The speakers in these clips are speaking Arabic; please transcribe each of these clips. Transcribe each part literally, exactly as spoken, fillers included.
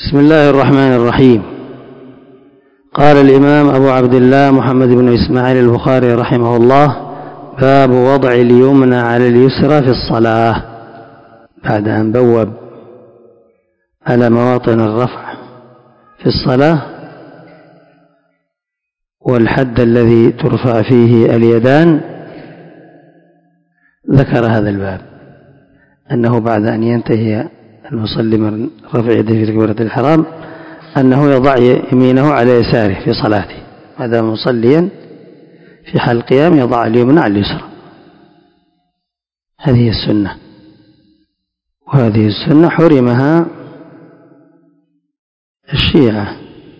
بسم الله الرحمن الرحيم. قال الإمام أبو عبد الله محمد بن إسماعيل البخاري رحمه الله: باب وضع اليمنى على اليسرى في الصلاة. بعد أن بوب على مواطن الرفع في الصلاة والحد الذي ترفع فيه اليدان، ذكر هذا الباب أنه بعد أن ينتهي المصلي من رفع يده في تكبيرة الإحرام أنه يضع يمينه على يساره في صلاته، ما دام مصليا في حال القيام يضع اليمنى على اليسرى. هذه السنة، وهذه السنة حرمها الشيعة،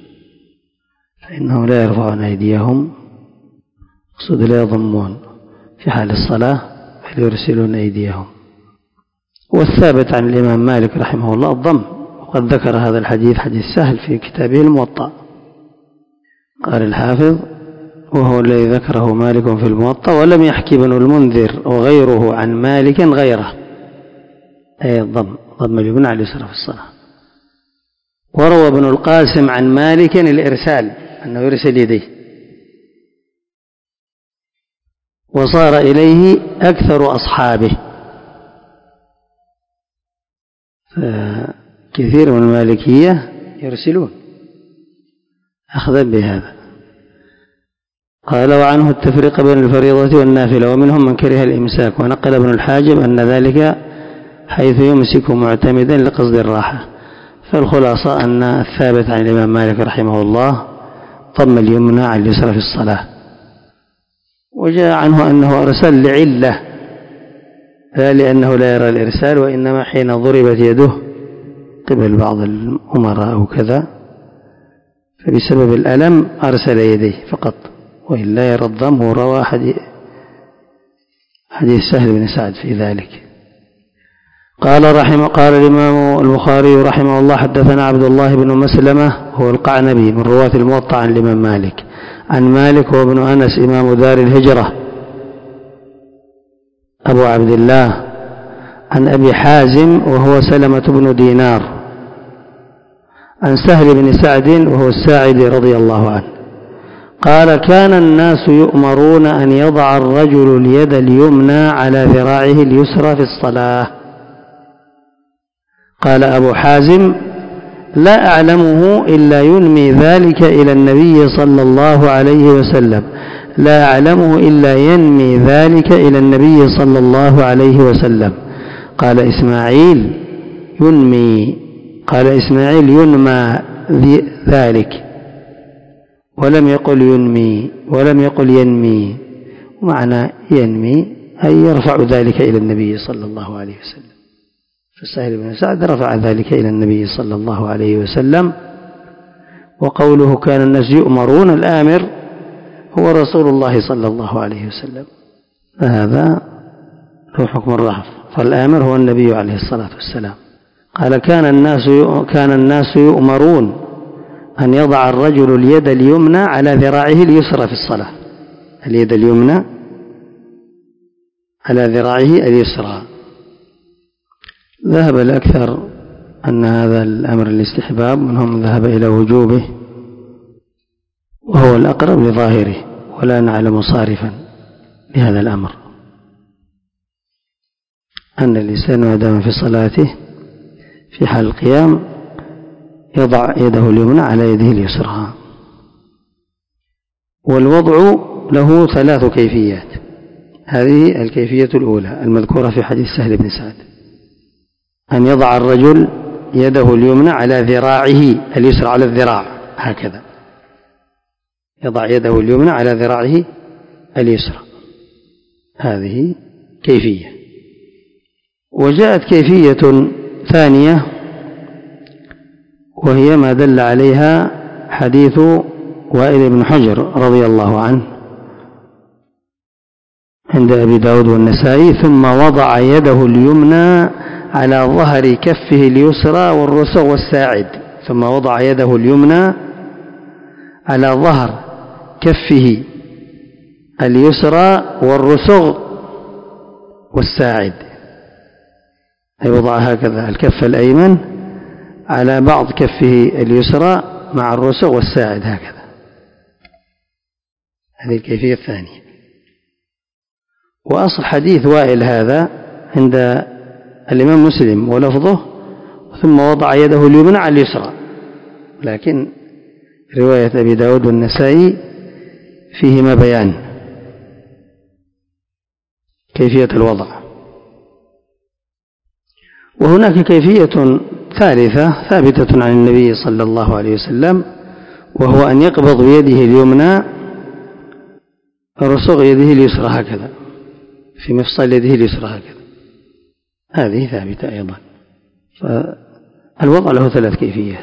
فإنهم لا يرفعون أيديهم، اقصد لا يضمون في حال الصلاة بل يرسلون أيديهم. والثابت عن الإمام مالك رحمه الله الضم، وقد ذكر هذا الحديث حديث سهل في كتابه الموطأ. قال الحافظ: وهو الذي ذكره مالك في الموطأ، ولم يحكي ابن المنذر وغيره عن مالك غيره، أي الضم، ضم اليمنى على اليسرى في الصلاة. وروى ابن القاسم عن مالك الإرسال، أنه يرسل يديه، وصار إليه أكثر أصحابه، كثير من المالكية يرسلون أخذا بهذا. قال: وعنه التفريق بين الفريضة والنافلة، ومنهم من كره الإمساك، ونقل ابن الحاجب أن ذلك حيث يمسك معتمدا لقصد الراحة. فالخلاصة أن الثابت عن الإمام مالك رحمه الله ضم اليمنى على اليسرى في الصلاة. وجاء عنه أنه أرسل لعلة، لا لأنه لا يرى الإرسال، وإنما حين ضربت يده قبل بعض الأمراء أو كذا فبسبب الألم أرسل يديه فقط، وإلا يرى الضم. وروى حديث سهل بن سعد في ذلك. قال رحمه قال الإمام البخاري رحمه الله: حدثنا عبد الله بن مسلمة هو القعنبي من رواة الموطأ عن الإمام مالك، عن مالك وابن أنس إمام دار الهجرة أبو عبد الله، عن أبي حازم وهو سلمة بن دينار، عن سهل بن سعد وهو الساعدي رضي الله عنه قال: كان الناس يؤمرون أن يضع الرجل اليد اليمنى على ذراعه اليسرى في الصلاة. قال أبو حازم: لا أعلمه إلا ينمي ذلك إلى النبي صلى الله عليه وسلم لا أعلمه إلا ينمي ذلك إلى النبي صلى الله عليه وسلم. قال إسماعيل: ينمي قال إسماعيل ينمى ذلك، ولم يقل ينمي ولم يقل ينمي، ومعنى ينمي أي يرفع ذلك إلى النبي صلى الله عليه وسلم. فسهل بن سعد رفع ذلك إلى النبي صلى الله عليه وسلم. وقوله كان الناس يؤمرون، الآمر هو رسول الله صلى الله عليه وسلم، فهذا له حكم الرفع، فالآمر هو النبي عليه الصلاة والسلام. قال: كان الناس كان الناس يؤمرون أن يضع الرجل اليد اليمنى على ذراعه اليسرى في الصلاة، اليد اليمنى على ذراعه اليسرى. ذهب الأكثر أن هذا الأمر الاستحباب، منهم ذهب إلى وجوبه، وهو الأقرب لظاهره، ولا نعلم صارفا لهذا الأمر، أن الإنسان ما دام في صلاته في حال القيام يضع يده اليمنى على يده اليسرى. والوضع له ثلاث كيفيات، هذه الكيفية الأولى المذكورة في حديث سهل بن سعد، أن يضع الرجل يده اليمنى على ذراعه اليسرى، على الذراع هكذا، يضع يده اليمنى على ذراعه اليسرى، هذه كيفية. وجاءت كيفية ثانية وهي ما دل عليها حديث وائل بن حجر رضي الله عنه عند أبي داود والنسائي: ثم وضع يده اليمنى على ظهر كفه اليسرى والرسغ والساعد. ثم وضع يده اليمنى على ظهر كفه اليسرى والرسغ والساعد، أي وضع هكذا الكف الأيمن على بعض كفه اليسرى مع الرسغ والساعد هكذا. هذه الكيفية الثانية. وأصل حديث وائل هذا عند الإمام مسلم ولفظه ثم وضع يده اليمنى على اليسرى، لكن رواية أبي داود والنسائي فيهما بيان كيفية الوضع. وهناك كيفية ثالثة ثابتة عن النبي صلى الله عليه وسلم، وهو أن يقبض بيده اليمنى رسغ يده اليسرى هكذا، في مفصل يده اليسرى هكذا، هذه ثابتة أيضا. فالوضع له ثلاث كيفيات،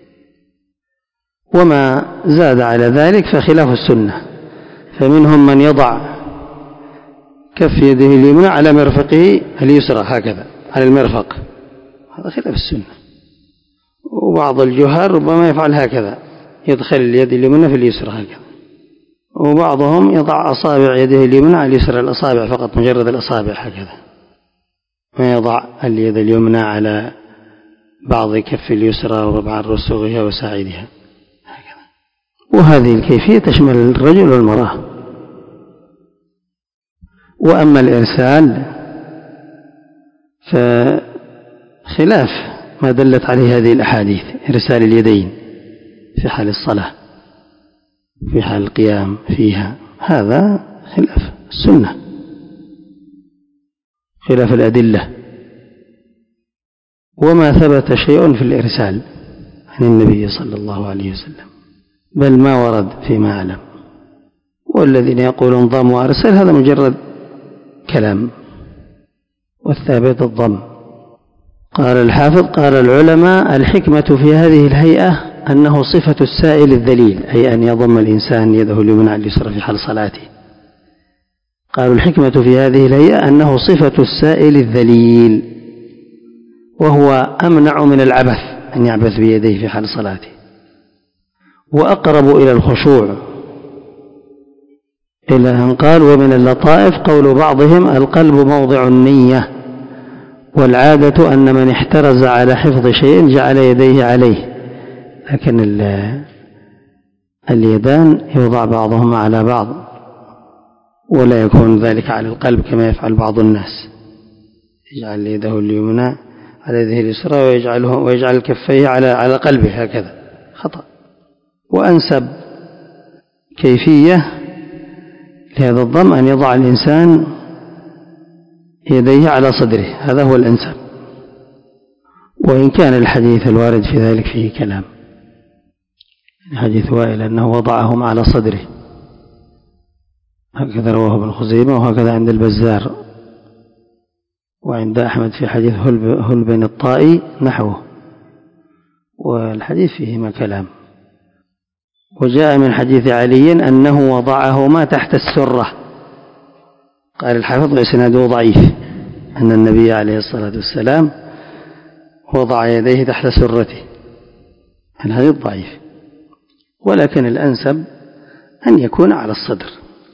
وما زاد على ذلك فخلاف السنة، فمنهم من يضع كف يده اليمنى على مرفقه اليسرى هكذا على المرفق، هذا خلاف السنة. وبعض الجهال ربما يفعل هكذا، يدخل اليد اليمنى في اليسرى هكذا. وبعضهم يضع أصابع يده اليمنى على اليسرى، الأصابع فقط، مجرد الأصابع هكذا، ما يضع اليد اليمنى على بعض كف اليسرى وبعض رسوغها وساعدها هكذا. وهذه الكيفية تشمل الرجل والمرأة. وأما الإرسال فخلاف ما دلت عليه هذه الأحاديث، إرسال اليدين في حال الصلاة في حال القيام فيها، هذا خلاف السنة، خلاف الأدلة. وما ثبت شيء في الإرسال عن النبي صلى الله عليه وسلم، بل ما ورد فيما أعلم. والذين يقولون ضم وأرسل هذا مجرد كلام، والثابت الضم. قال الحافظ: قال العلماء: الحكمة في هذه الهيئة أنه صفة السائل الذليل، أي أن يضم الإنسان يده اليمنى على اليسرى في حال صلاته. قالوا الحكمة في هذه الهيئة أنه صفة السائل الذليل، وهو أمنع من العبث أن يعبث بيديه في حال صلاته، وأقرب إلى الخشوع. إلى أن قال: ومن اللطائف قول بعضهم: القلب موضع النية، والعادة أن من احترز على حفظ شيء جعل يديه عليه. لكن اليدان يوضع بعضهما على بعض، ولا يكون ذلك على القلب كما يفعل بعض الناس، يجعل يده اليمنى على يده اليسرى ويجعله ويجعل كفيه على على قلبه هكذا، خطأ. وأنسب كيفية لهذا الضم أن يضع الإنسان يديه على صدره، هذا هو الأنسب، وإن كان الحديث الوارد في ذلك فيه كلام. حديث وائل أنه وضعهم على صدره، هكذا رواه ابن خزيمة، وهكذا عند البزار، وعند أحمد في حديث هل بن الطائي نحوه، والحديث فيهما كلام. وجاء من حديث علي أنه وضعهما تحت السرة. قال الحافظ: وإسناده ضعيف، أن النبي عليه الصلاة والسلام وضع يديه تحت سرته، الحديث ضعيف. ولكن الأنسب أن يكون على الصدر،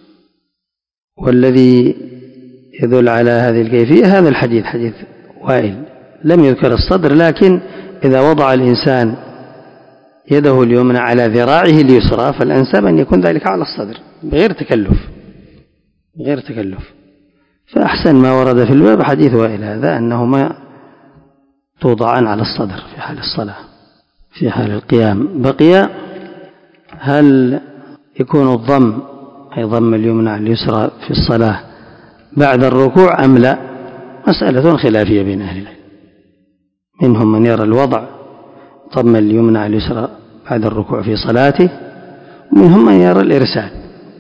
والذي يدل على هذه الكيفية هذا الحديث، حديث وائل، لم يذكر الصدر، لكن إذا وضع الإنسان يده اليمنى على ذراعه اليسرى فالأنسب أن يكون ذلك على الصدر بغير تكلف بغير تكلف فأحسن ما ورد في الباب حديث وائل هذا، أنهما توضعان على الصدر في حال الصلاة في حال القيام. بقي هل يكون الضم أي ضم اليمنى على اليسرى في الصلاة بعد الركوع أم لا؟ مسألة خلافية بين أهل العلم، منهم من يرى الوضع ضم اليمنى على اليسرى بعد الركوع في صلاته، ومنهم من يرى الإرسال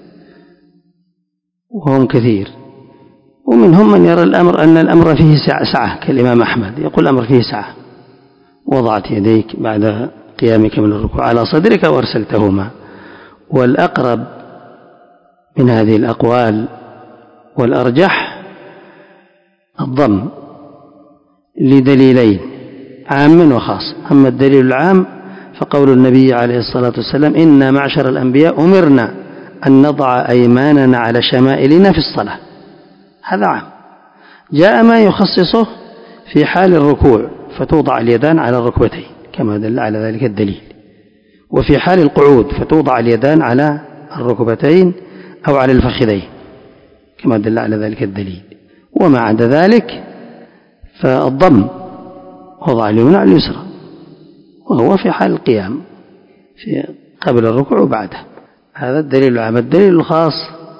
وهم كثير، ومنهم من يرى الأمر أن الأمر فيه سعة كالإمام أحمد، يقول الأمر فيه سعة، وضعت يديك بعد قيامك من الركوع على صدرك وارسلتهما. والأقرب من هذه الأقوال والأرجح الضم لدليلين عام وخاص. أما الدليل العام فقول النبي عليه الصلاة والسلام: إنا معشر الأنبياء أمرنا أن نضع أيماننا على شمائلنا في الصلاة، هذا عام. جاء ما يخصصه في حال الركوع فتوضع اليدان على الركبتين كما دل على ذلك الدليل. وفي حال القعود فتوضع اليدان على الركبتين أو على الفخذين كما دل على ذلك الدليل. وما عدا ذلك فالضم وضع اليمنى على اليسرى، وهو في حال القيام في قبل الركوع وبعده. هذا الدليل العام. الدليل الخاص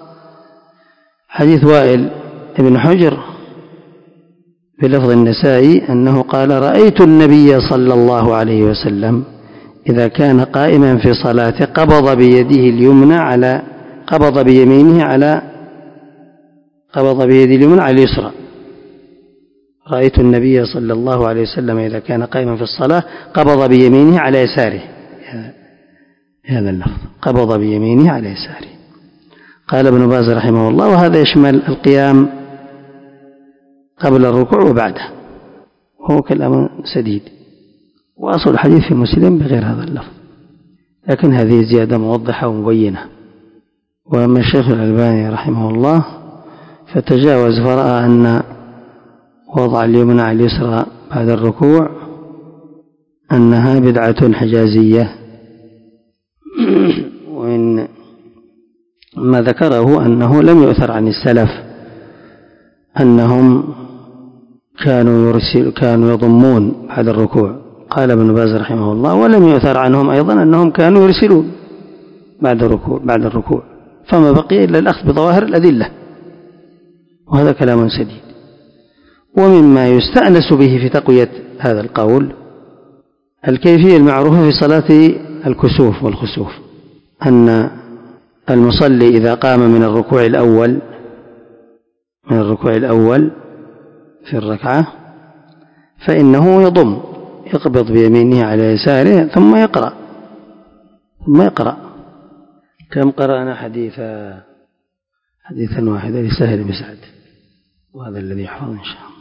حديث وائل بن حجر بلفظ النسائي أنه قال: رأيت النبي صلى الله عليه وسلم إذا كان قائما في صلاته قبض بيده اليمنى على قبض بيمينه على قبض بيده اليمنى على اليسرى. رأيت النبي صلى الله عليه وسلم إذا كان قائما في الصلاة قبض بيمينه على يساره، هذا اللفظ، قبض بيمينه على يساره. قال ابن باز رحمه الله: وهذا يشمل القيام قبل الركوع وبعده، وهو كلام سديد. وأصل الحديث في مسلم بغير هذا اللفظ، لكن هذه زيادة موضحة ومبينة. وأما الشيخ الألباني رحمه الله فتجاوز فرأى أن وضع اليمنى على اليسرى بعد الركوع أنها بدعة حجازية، وإن ما ذكره أنه لم يؤثر عن السلف أنهم كانوا يرسل كانوا يضمون بعد الركوع. قال ابن باز رحمه الله: ولم يؤثر عنهم أيضا أنهم كانوا يرسلون بعد الركوع بعد الركوع فما بقي إلا الأخذ بظواهر الأدلة، وهذا كلام سديد. ومما يستأنس به في تقوية هذا القول الكيفية المعروفة في صلاة الكسوف والخسوف، أن المصلي إذا قام من الركوع الأول من الركوع الأول في الركعة فإنه يضم يقبض بيمينه على يساره ثم يقرأ ثم يقرأ كم قرأنا حديثا حديثا واحدا لسهل بن سعد، وهذا الذي يحفظ إن شاء الله.